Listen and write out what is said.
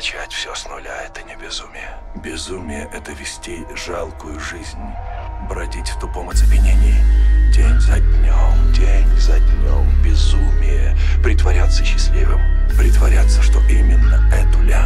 Начать все с нуля — это не безумие. Безумие — это вести жалкую жизнь, бродить в тупом оцепенении. День за днем безумие. Притворяться счастливым, притворяться, что именно эту лямку